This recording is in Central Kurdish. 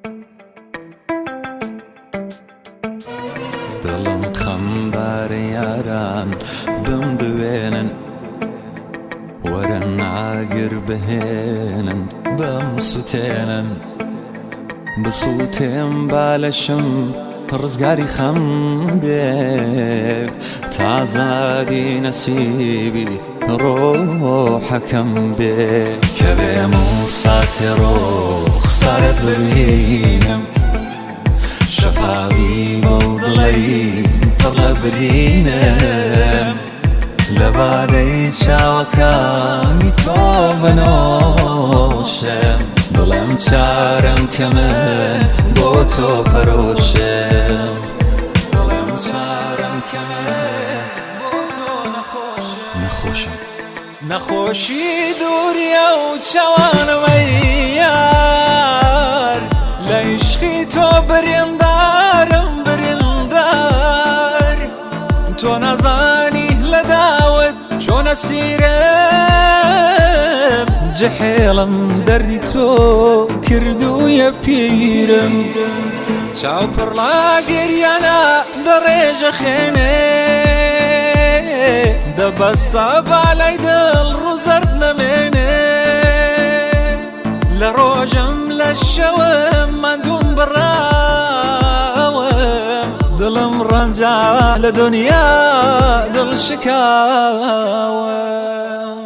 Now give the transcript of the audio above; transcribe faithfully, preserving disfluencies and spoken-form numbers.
دڵم خەمبارە یاران بمدوێنن وەرە ناگر بهێنن بەم سوتێنن بسووتێم بالەشم ڕزگاری خەم بێ تازادی نەسیبی ڕۆحەکەم بێ کە بێم و ساتێ ڕۆخسارت ببینم شەفاوی بەو دڵەی پڕ لە برینم لە بادەی چاوەکانی تۆ بنۆشم دڵم چارەم کە من بۆ تۆ پەرۆشم دڵم چارەم کە من بۆ تۆ نەخۆشم نەخۆشم نەخۆشی دووریە و چاوانەوەی یار لە عیشقی تۆ بریندارم بریندار تۆ نەزانی لە داوت چۆن ئەسیرم جەحێڵم دەردی تۆ کردوویە پیرم چاو پڕ لا گریانە دەڕێژە خێنێ دەبەسە بالای دڵ ڕوو زەرد نەمێنێ لە ڕۆژەم لە شەوەم ماندووم بڕاوم دڵم ڕەنجا لە دنیا دڵ شکاوم